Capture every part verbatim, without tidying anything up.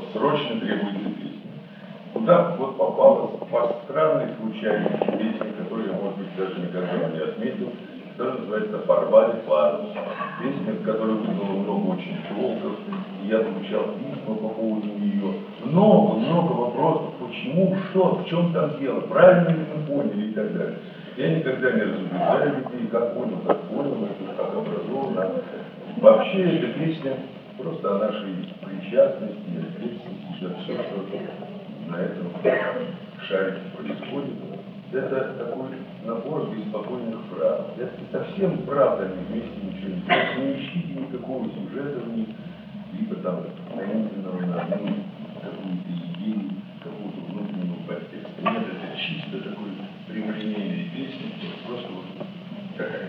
срочно требуется песня. Куда вот попалась по странной случайности песня, которую я, может быть, даже никогда не отметил, которая называется «Порвали парус». Песня, которая вызвала много очень толков, и я получал письма по поводу нее. Много-много вопросов, почему, что, в чем там дело, правильно ли мы поняли и так далее. Я никогда не разубеждаю людей, как понял, как понял, как образовано. Вообще эта песня просто о нашей причастности и ответственности за все, что на этом шарике происходит. Это такой набор беспокойных фраз. Если совсем правда они вместе ничего не делают, не ищите никакого сюжета в них, либо там таинственного на одну какую-то идею, какую-то внутреннюю подтекст. Нет, это чисто такой прямолинейной песни, просто вот такая.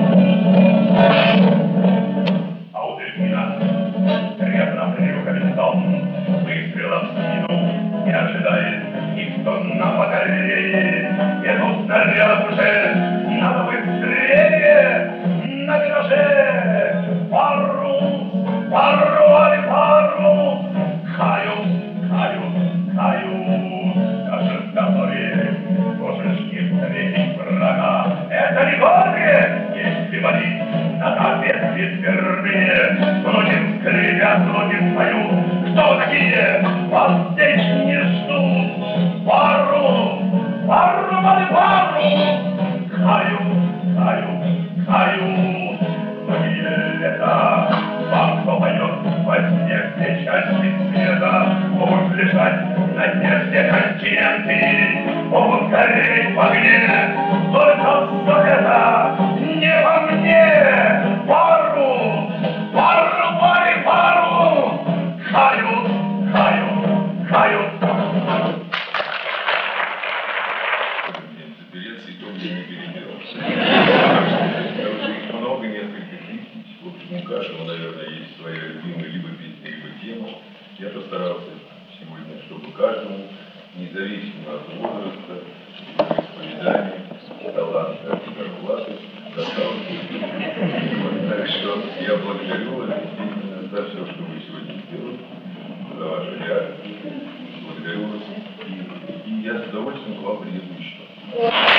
Аудельмина, рядом рюками дом, выстрелом в спину, не ожидает никто на батарее. Едут снаряд уже, надо быстрее, на вираже. Парус, порвали парус, кают, кают, кают. Даже в которой можешь не встретить врага. Это не горе, если водить на трапеции впервые. Многим скрипят, многим поют. Кто такие? Вас здесь не ждут. Парус, порвали парус, кают, кают, кают. Многие лета вам кто поет во сне все части света. Могут лежать на дне все континенты, могут гореть в огне. Только все это не во мне. Парус, порвали парус, кают, кают, кают. Запереться и то мне не перебирался. Потому что их много, несколько тысяч. В общем, у каждого, наверное, есть своя любимая либо песня, либо тема. Я постарался сегодня, чтобы каждому, независимо от возраста, исповедания, таланта и зарплаты, досталось. Так что я благодарю вас действительно за все, что вы сегодня сделали, за вашу реакцию. Благодарю вас. И, и я с удовольствием к вам приеду еще.